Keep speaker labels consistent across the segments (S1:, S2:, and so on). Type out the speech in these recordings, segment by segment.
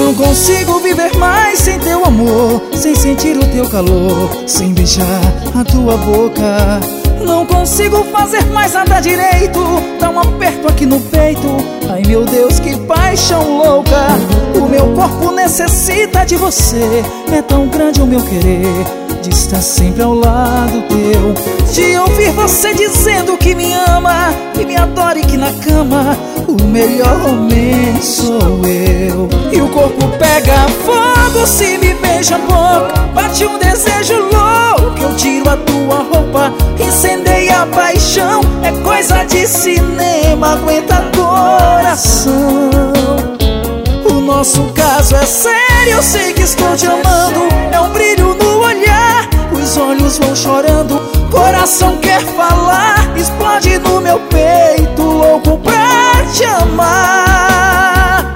S1: Não consigo viver mais sem teu amor, sem sentir o teu calor, sem beijar a tua boca. Não consigo fazer mais nada direito, dá um aperto aqui no peito. Ai meu Deus, que paixão louca. O meu corpo necessita de você, é tão grande o meu querer de estar sempre ao lado teu, de ouvir você dizendo que me ama, que me adora e que na cama o melhor homem sou eu. E o corpo pega fogo se me beija pouco, bate um desejo louco, eu tiro a tua roupa, incendeia a paixão, é coisa de cinema, aguenta coração. O nosso caso é sério, eu sei que estou te amando, é um brilho no olhar, os olhos vão chorando, coração quer falar, explode no meu peito, louco pra te amar.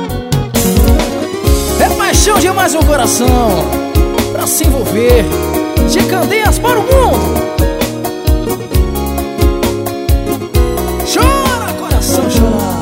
S1: É paixão de mais um coração pra se envolver, de Candeias para o mundo. Chora, coração, chora.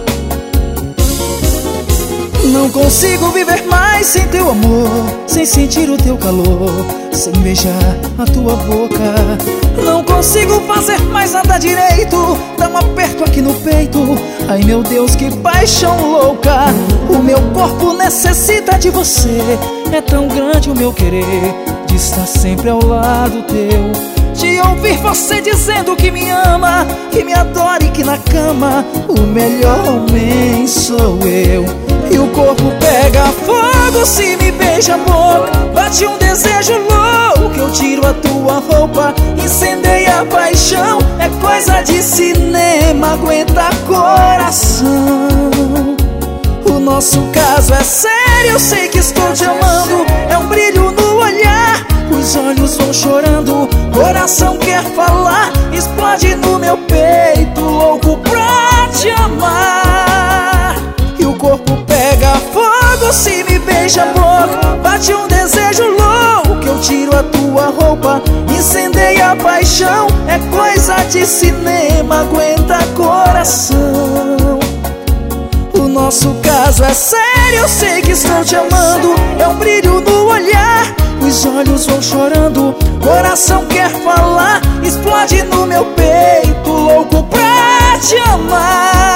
S1: Não consigo viver mais sem teu amor, sem sentir o teu calor, sem beijar a tua boca. Não consigo fazer mais nada direito, dá um aperto aqui no peito. Ai meu Deus, que paixão louca. O meu corpo necessita de você, é tão grande o meu querer de estar sempre ao lado teu, de ouvir você dizendo que me ama, que me adora e que na cama o melhor homem sou eu. E o corpo pega fogo se me beija a boca, bate um desejo louco, eu tiro a tua roupa, incendeia a paixão, é coisa de cinema, aguenta coração. O nosso caso é sério, eu sei que estou te amando, é um brilho no olhar, os olhos vão chorando, coração quer falar, explode no meu peito, louco pra te amar. E o corpo pega fogo se me beija a boca, bate um desejo louco, eu tiro a tua roupa, incendeia a paixão, é coisa de cinema, aguenta coração. O nosso caso é sério, eu sei que estou te amando, é um brilho no olhar, os olhos vão chorando, coração quer falar, explode no meu peito, louco pra te amar.